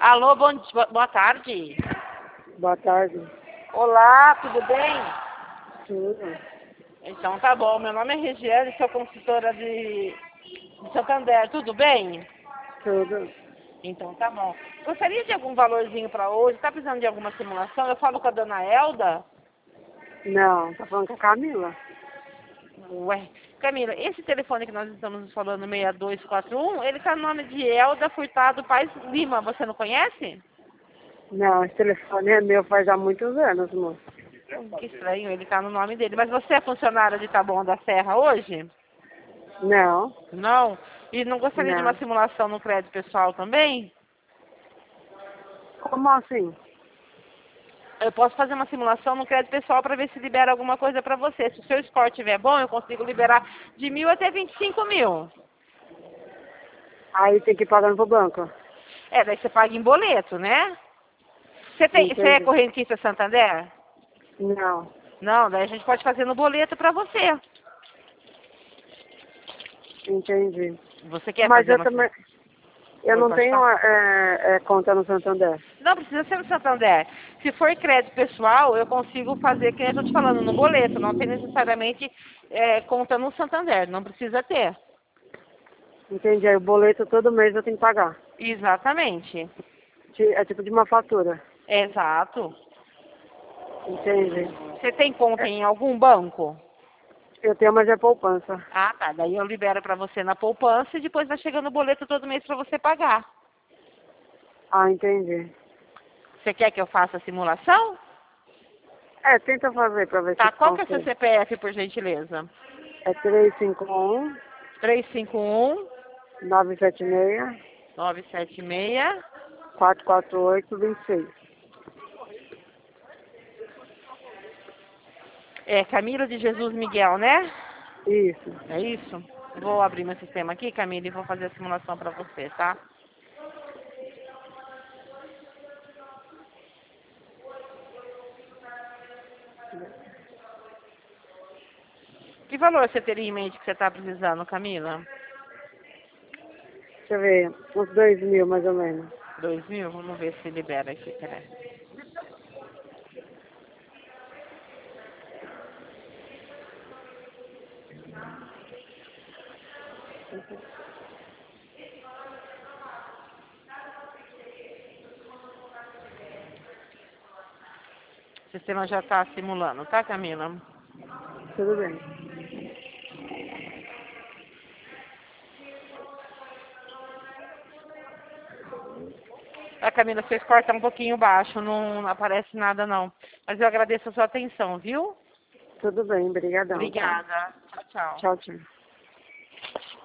Alô, boa tarde. Boa tarde. Olá, tudo bem? Tudo. Então tá bom, meu nome é Regiane, sou consultora de Santander, tudo bem? Tudo. Então tá bom. Gostaria de algum valorzinho para hoje? Tá precisando de alguma simulação? Eu falo com a dona Elda? Não, tá falando com a Camila. Ué, Camila, esse telefone que nós estamos falando, 6241, ele tá no nome de Elda Furtado Paz Lima, você não conhece? Não, esse telefone é meu faz há muitos anos, moço. Que estranho, ele tá no nome dele. Mas você é funcionária de Taboão da Serra hoje? Não, Não? E não gostaria de uma não. simulação no crédito pessoal também? Como assim? Eu posso fazer uma simulação no crédito pessoal para ver se libera alguma coisa para você. Se o seu score estiver bom, eu consigo liberar de 1.000 até 25.000. Aí tem que ir pagando pro banco. É, daí você paga em boleto, né? Você é Entendi. correntista Santander? Não, Não, daí a gente pode fazer no boleto para você. entendi. Você quer Mas fazer eu uma... também. Eu Oi, não pode tenho falar? conta no Santander. Não, precisa ser no Santander. Se for crédito pessoal, eu consigo fazer, que eu estou te falando, no boleto. Não tem necessariamente conta no Santander. Não precisa ter. Entendi. Aí o boleto todo mês eu tenho que pagar. Exatamente. É tipo de uma fatura. Exato. Entendi. Você tem conta É, em algum banco? eu tenho, mas é poupança. Ah, tá. Daí eu libero para você na poupança e depois vai chegando o boleto todo mês para você pagar. Ah, entendi. Você quer que eu faça a simulação? Tenta fazer pra ver se Tá. Qual que é o seu consigo. CPF, por gentileza? É 351 351 976 976. 448 26. É Camila de Jesus Miguel, né? Isso. É isso? Vou abrir meu sistema aqui, Camila, e vou fazer a simulação para você, tá? Que valor você teria em mente que você está precisando, Camila? Deixa eu ver. Uns 2.000 mais ou menos. 2.000? Vamos ver se libera aqui, peraí. O sistema já está simulando, tá, Camila? Tudo bem. A Camila, seu score está um pouquinho baixo, não aparece nada não. Mas eu agradeço a sua atenção, viu? Tudo bem. Obrigadão, tá? Obrigada. Tchau, tchau. Tchau, tchau.